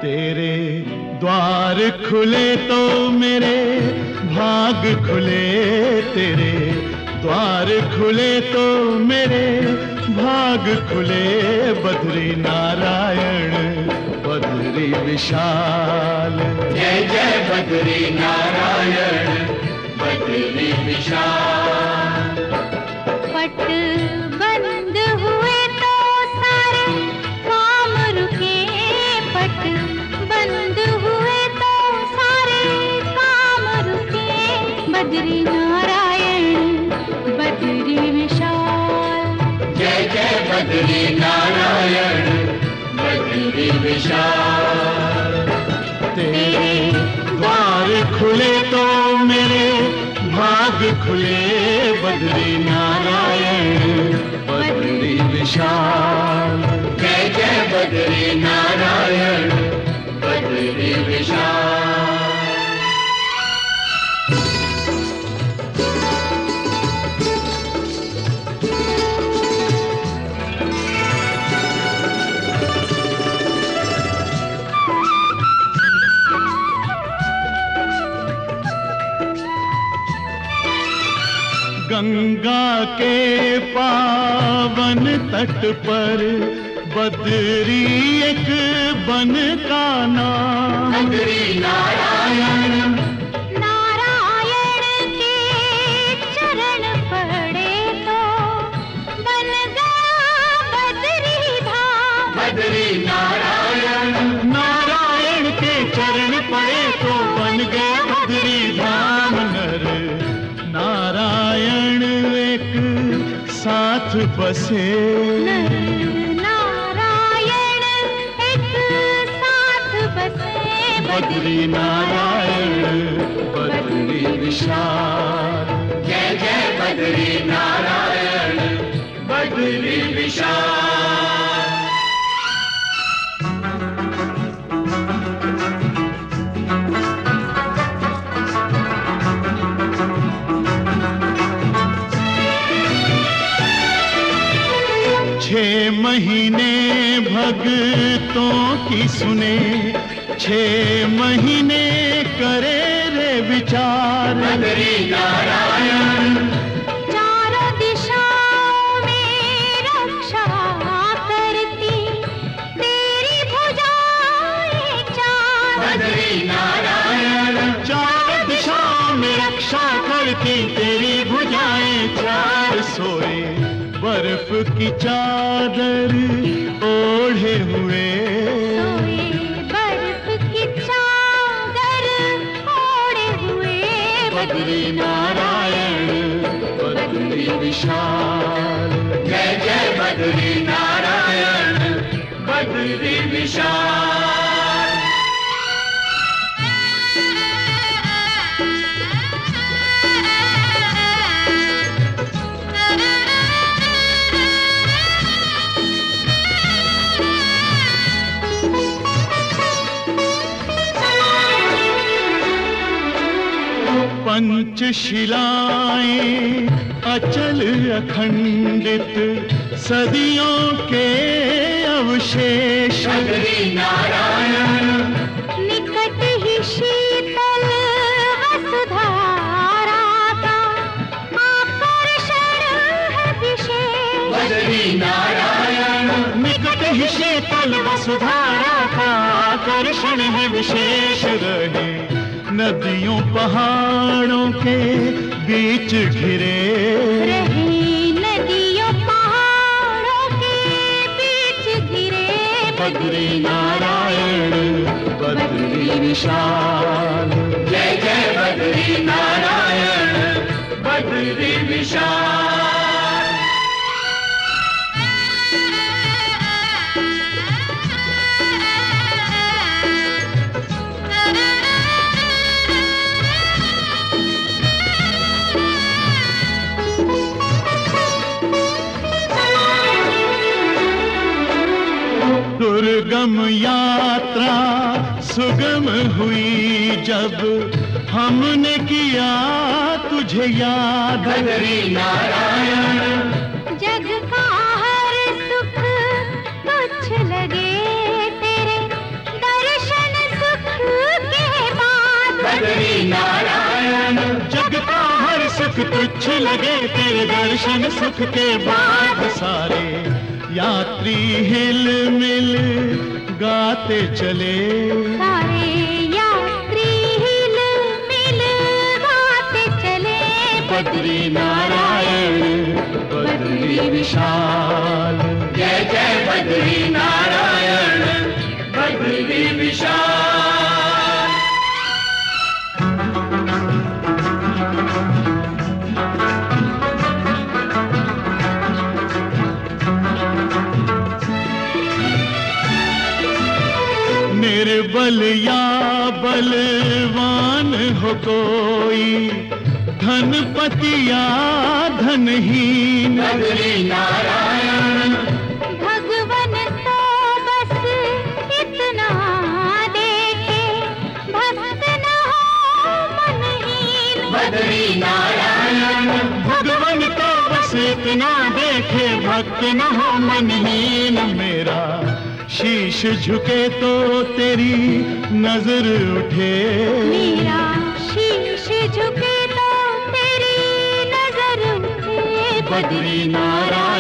तेरे द्वार खुले तो मेरे भाग खुले, तेरे द्वार खुले तो मेरे भाग खुले। बद्री नारायण बद्री विशाल, जय जय बद्री नारायण बद्री विशाल। पट बंद हुए तो सारे काम रुके, पट बंद हुए तो सारे काम रुके। बद्री नारायण बद्री विशाल, जय जय बद्री नारायण बद्री विशाल। तेरे द्वार खुले तो मेरे भाग खुले। बद्री नारायण बद्री विशाल, जय जय बद्री नारायण बद्री विशाल। गंगा के पावन तट पर बद्री एक बन का नाम। बद्री नारायण, नारायण के चरण पड़े तो बन गया बद्री धाम। बद्री नारायण, नारायण के चरण पड़े तो बन गया बद्री धाम। नर नारायण एक साथ बसे, नारायण एक साथ बसे। बद्री नारायण बद्री विशाल, जय जय बद्री नारायण बद्री विशाल। छह महीने भक्तों की सुने, 6 महीने करे रे विचार। बद्री नारायण, चारों दिशाओं में रक्षा करती तेरी भुजाएं चार। बद्री नारायण, चार दिशाओं में रक्षा करती तेरी भुजाएं चार। सोए बर्फ की चादर ओढ़े हुए, सोए बर्फ की चादर ओढ़े हुए। बद्री नारायण बद्री विशाल, जय जय बद्री नारायण बद्री विशाल। पंचशिलाएं अचल अखंडित सदियों के अवशेष। बद्री नारायण, निकट ही शीतल वसुधारा का आकर्षण है विशेष। बद्री नारायण, निकट ही शीतल वसुधारा का आकर्षण है विशेष। रहे नदियों पहाड़ों के बीच घिरे, रही नदियों पहाड़ों के बीच घिरे। बद्री नारायण बद्री विशाल, जय जय बद्री नारायण बद्री विशाल। दुर्गम यात्रा सुगम हुई जब हमने किया तुझे याद। बद्री नारायण, जग का हर सुख तुच्छ लगे तेरे दर्शन लगे तेरे दर्शन सुख के बाद। सारे यात्री हिल मिल गाते चले, सारे यात्री हिल मिल गाते चले। बद्री नारायण बद्री विशाल, जय जय बद्री नारायण बद्री विशाल। निर्बल या बलवान हो कोई, धनपति या धनहीन, बद्री नारायण भगवन तो बस इतना देखे, भक्त न हो मनहीन। बद्री नारायण भगवन तो बस इतना देखे, भक्त न हो मनहीन। मेरा शीश झुके तो तेरी नजर उठे, मेरा शीश झुके तो तेरी नजर उठे। बद्री नारायण